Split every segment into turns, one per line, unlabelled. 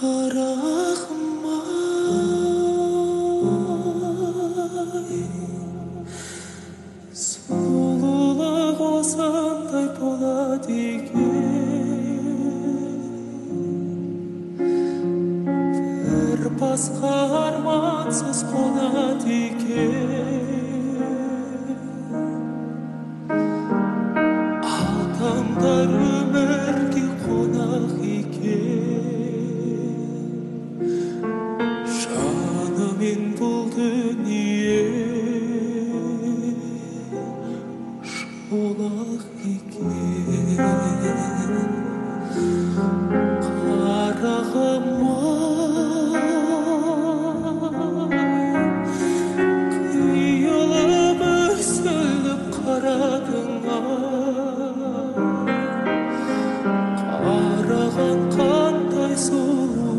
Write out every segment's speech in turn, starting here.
қарағым-ай, сұлулық осындай болады екен, бір басқа армансыз қонады екен, адамдар өмірге қонақ екен, жанымен бұл дүние шолақ екен. Қарағым-ай, қиылып үзіліп қарадың-ай, қараған қандай сұлу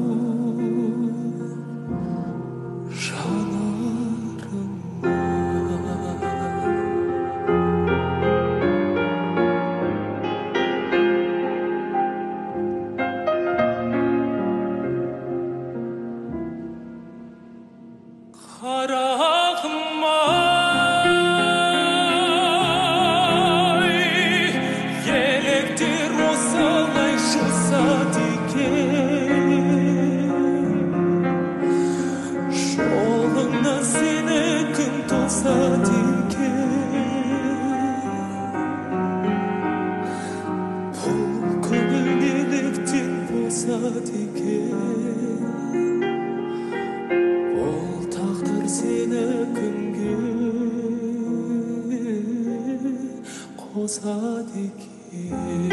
қарағым-ай, електер осылай жасады екен, жолыңа сені күн тосады екен, бұл көңіл неліктен босады екен, бұл тағдыр сені күнге қосады екен.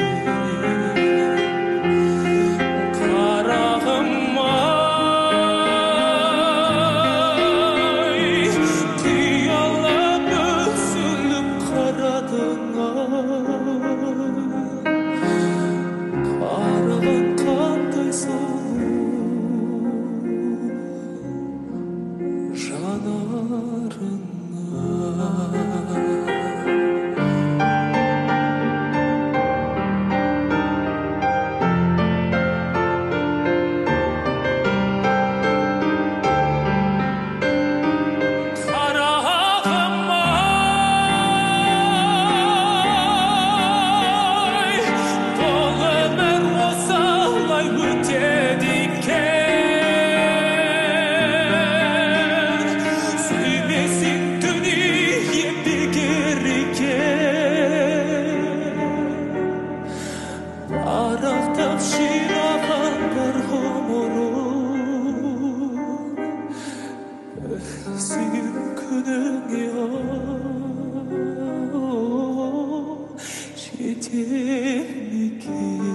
Қарағым-ай, қиялап үзіліп қарадың-ай, қараған қандай сұлу жанарыңа. Қарағым-ай, бұл өмір осылай өтеді екен, сүймесең дүние бекер екен, парақтап жинаған бар ғұмырым сүйіп күніңе жете ме екен.